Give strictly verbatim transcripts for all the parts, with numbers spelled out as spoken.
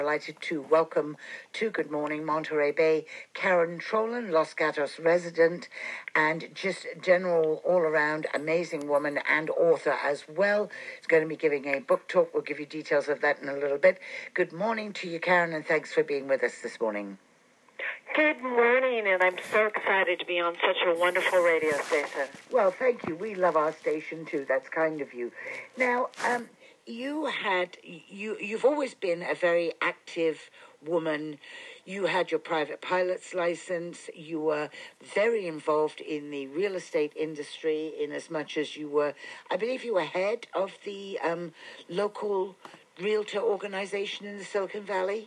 Delighted to welcome to Good Morning Monterey Bay Karen Trolan, Los Gatos resident, and just general all-around amazing woman and author as well. Is going to be giving a book talk. We'll give you details of that in a little bit. Good morning to you, Karen, and thanks for being with us this morning. Good morning, and I'm so excited to be on such a wonderful radio station. Well, thank you. We love our station too. That's kind of you. Now, um, you had you you've always been a very active woman. You had your private pilot's license. You were very involved in the real estate industry in as much as you were, I believe you were head of the um, local realtor organization in the Silicon Valley.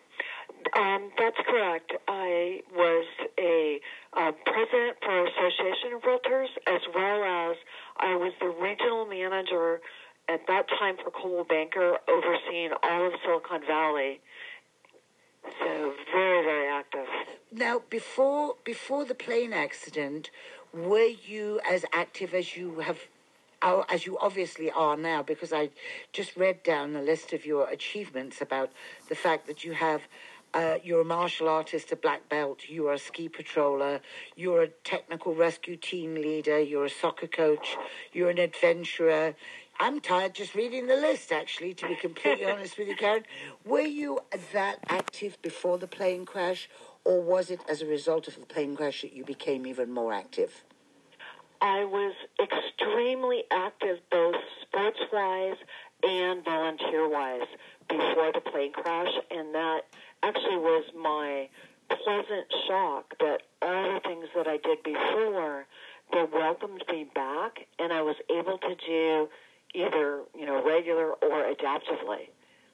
Um, that's correct. I was a uh, president for Association of Realtors, as well as I was the regional manager at that time for Coldwell Banker, overseeing all of Silicon Valley. So very, very active. Now, before before the plane accident, were you as active as you have, as you obviously are now? Because I just read down a list of your achievements about the fact that you have. Uh, you're a martial artist, a black belt, you're a ski patroller, you're a technical rescue team leader, you're a soccer coach, you're an adventurer. I'm tired just reading the list, actually, to be completely honest with you, Karen. Were you that active before the plane crash, or was it as a result of the plane crash that you became even more active? I was extremely active, both sports-wise and volunteer-wise, before the plane crash, and that actually was my pleasant shock that all the things that I did before, they welcomed me back, and I was able to do either, you know, regular or adaptively.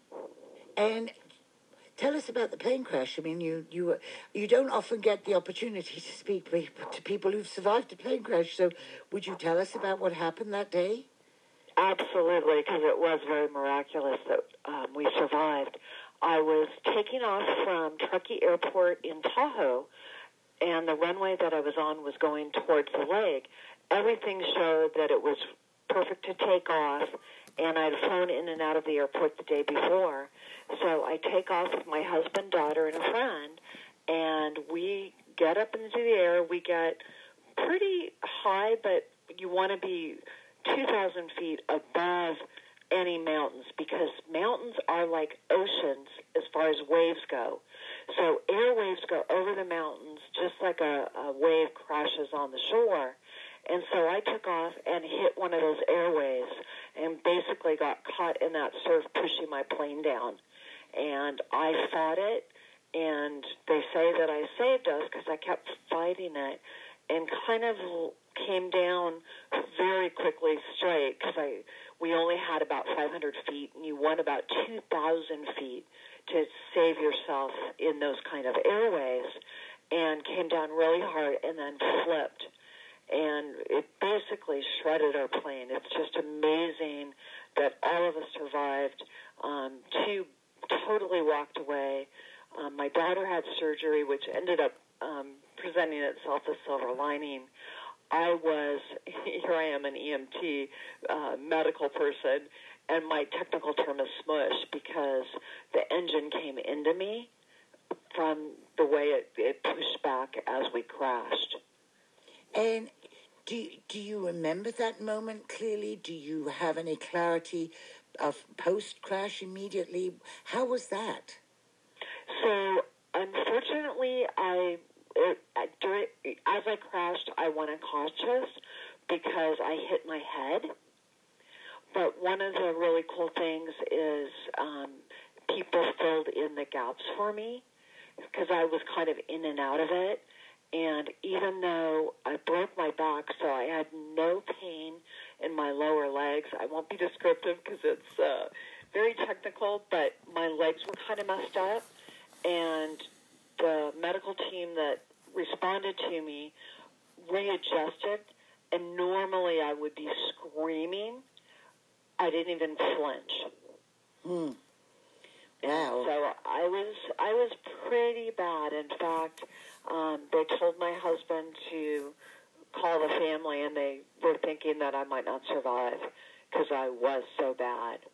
And tell us about the plane crash. I mean, you you you don't often get the opportunity to speak to people who've survived a plane crash, so would you tell us about what happened that day? Absolutely, because it was very miraculous that um, we survived. I was taking off from Truckee Airport in Tahoe, and the runway that I was on was going towards the lake. Everything showed that it was perfect to take off, and I'd flown in and out of the airport the day before. So I take off with my husband, daughter, and a friend, and we get up into the air. We get pretty high, but you want to be two thousand feet above any mountains, because mountains are like oceans as far as waves go. So air waves go over the mountains just like a, a wave crashes on the shore. And so I took off and hit one of those airwaves and basically got caught in that surf pushing my plane down. And I fought it, and they say that I saved us because I kept fighting it and kind of came down very quickly straight, because I we only had about five hundred feet, and you want about two thousand feet to save yourself in those kind of airways, and came down really hard and then flipped. And it basically shredded our plane. It's just amazing that all of us survived. Um, two totally walked away. Um, my daughter had surgery, which ended up um, presenting itself as silver lining. I was, here I am, an E M T uh, medical person, and my technical term is smush, because the engine came into me from the way it, it pushed back as we crashed. And do, do you remember that moment clearly? Do you have any clarity of post-crash immediately? How was that? So, unfortunately, I... It, during, as I crashed, I went unconscious because I hit my head. But one of the really cool things is um, people filled in the gaps for me, because I was kind of in and out of it. And even though I broke my back, so I had no pain in my lower legs, I won't be descriptive because it's uh, very technical, but my legs were kind of messed up. And the medical team that responded to me readjusted, and normally I would be screaming. I didn't even flinch. Hmm. Wow. So I was I was pretty bad. In fact, um, they told my husband to call the family, and they were thinking that I might not survive because I was so bad.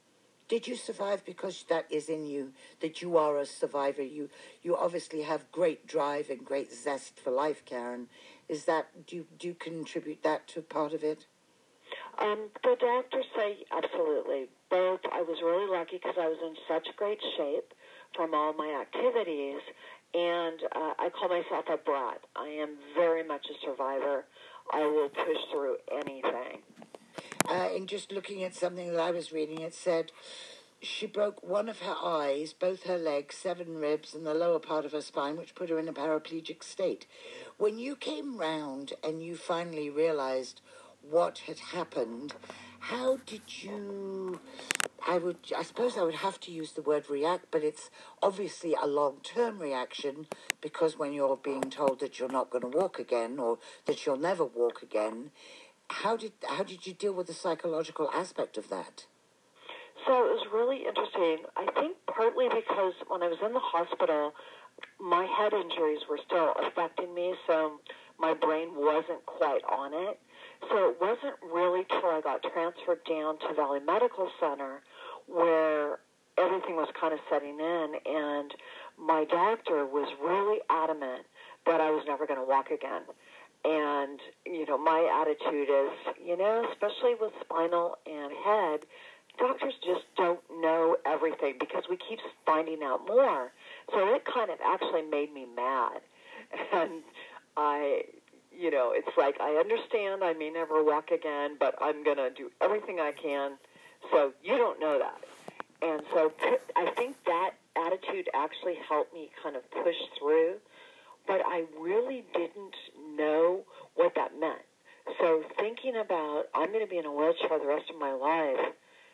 Did you survive because that is in you, that you are a survivor? You you obviously have great drive and great zest for life, Karen. Is that, do you, do you contribute that to part of it? Um, the doctors say absolutely. Both. I was really lucky because I was in such great shape from all my activities, and uh, I call myself a brat. I am very much a survivor. I will push through anything. Uh, and just looking at something that I was reading, it said she broke one of her eyes, both her legs, seven ribs, and the lower part of her spine, which put her in a paraplegic state. When you came round and you finally realized what had happened, how did you, I would, I suppose I would have to use the word react, but it's obviously a long-term reaction, because when you're being told that you're not going to walk again or that you'll never walk again, how did how did you deal with the psychological aspect of that? So it was really interesting. I think partly because when I was in the hospital, my head injuries were still affecting me, so my brain wasn't quite on it. So it wasn't really till I got transferred down to Valley Medical Center where everything was kind of setting in, and my doctor was really adamant that I was never going to walk again. And, you know, my attitude is, you know, especially with spinal and head, doctors just don't know everything because we keep finding out more. So it kind of actually made me mad. And I, you know, it's like, I understand I may never walk again, but I'm going to do everything I can so you don't know that. And so I think that attitude actually helped me kind of push through. But I really didn't know what that meant. So thinking about, I'm going to be in a wheelchair the rest of my life,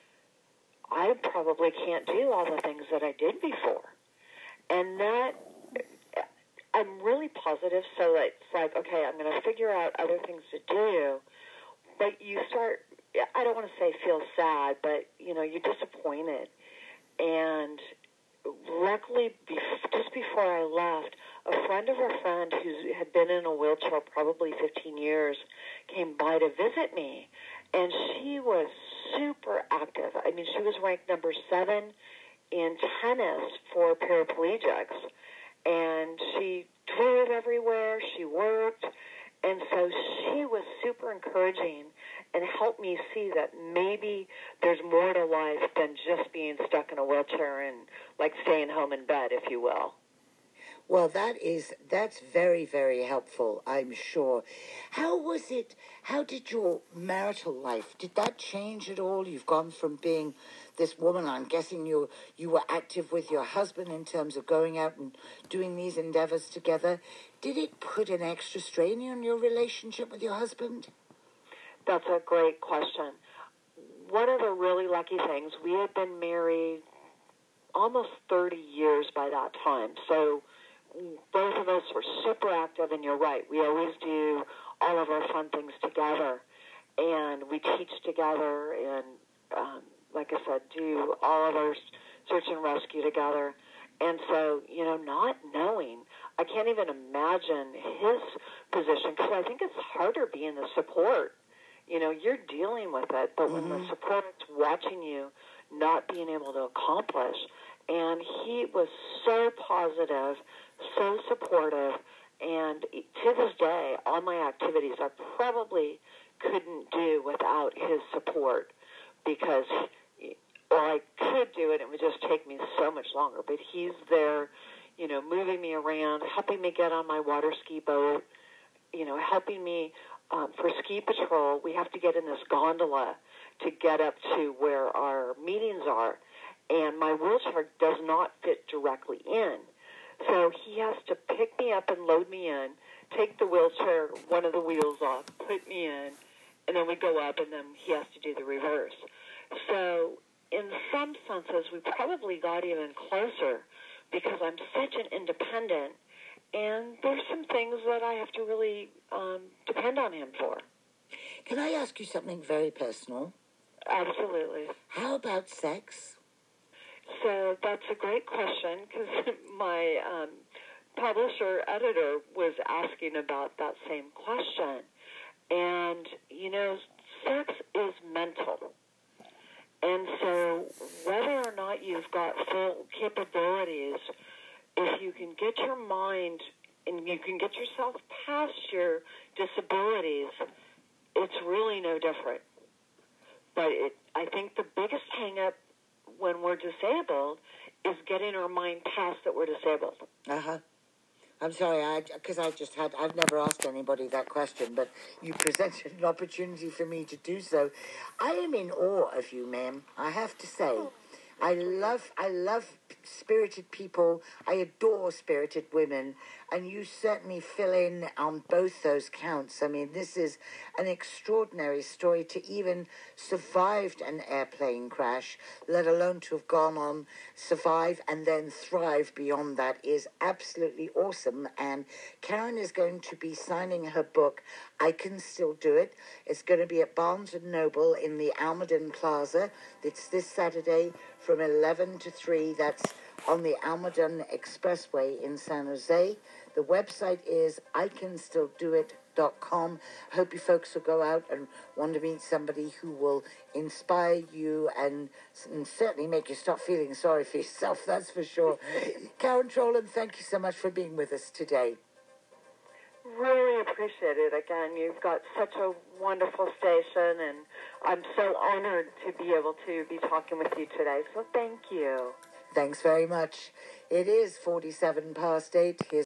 I probably can't do all the things that I did before. And that, I'm really positive, so it's like, okay, I'm going to figure out other things to do. But you start, I don't want to say feel sad, but, you know, you're disappointed. And luckily, just before I left, a friend of a friend who had been in a wheelchair probably fifteen years came by to visit me, and she was super active. I mean, she was ranked number seven in tennis for paraplegics, and she toured everywhere, she worked, and so she was super encouraging and helped me see that maybe there's more to life than just being stuck in a wheelchair and, like, staying home in bed, if you will. Well, that is, that's very, very helpful, I'm sure. How was it, how did your marital life, did that change at all? You've gone from being this woman, I'm guessing you you were active with your husband in terms of going out and doing these endeavors together. Did it put an extra strain on your relationship with your husband? That's a great question. One of the really lucky things, we had been married almost thirty years by that time, so both of us were super active, and you're right, we always do all of our fun things together, and we teach together, and um, like I said, do all of our search and rescue together. And so, you know, not knowing, I can't even imagine his position, because I think it's harder being the support. You know, you're dealing with it, but mm-hmm. when the support's watching you not being able to accomplish, and he was so positive, so supportive, and to this day, all my activities I probably couldn't do without his support, because, or I could do it, it would just take me so much longer, but he's there, you know, moving me around, helping me get on my water ski boat, you know, helping me, um, for ski patrol, we have to get in this gondola to get up to where our meetings are, and my wheelchair does not fit directly in. So he has to pick me up and load me in, take the wheelchair, one of the wheels off, put me in, and then we go up, and then he has to do the reverse. So in some senses, we probably got even closer because I'm such an independent, and there's some things that I have to really um, depend on him for. Can I ask you something very personal? Absolutely. How about sex? So that's a great question, because my um, publisher editor was asking about that same question. And, you know, sex is mental. And so whether or not you've got full capabilities, if you can get your mind and you can get yourself past your disabilities, it's really no different. But it, I think the biggest hang-up when we're disabled is getting our mind past that we're disabled. Uh-huh. I'm sorry, I because I just had, I've never asked anybody that question, but you presented an opportunity for me to do so. I am in awe of you, ma'am, I have to say. I love, I love spirited people. I adore spirited women, and you certainly fill in on both those counts. I mean, this is an extraordinary story to even survived an airplane crash, let alone to have gone on, survive, and then thrive beyond that is absolutely awesome. And Karen is going to be signing her book, I Can Still Do It. It's going to be at Barnes and Noble in the Almaden Plaza. It's this Saturday from eleven to three. That's on the Almaden Expressway in San Jose. The website is I can still do it dot com. I hope you folks will go out and want to meet somebody who will inspire you and, and certainly make you stop feeling sorry for yourself, that's for sure. Karen Troland, thank you so much for being with us today. Really appreciate it. Again, you've got such a wonderful station, and I'm so honored to be able to be talking with you today. So thank you. Thanks very much. It is forty-seven past eight. Here's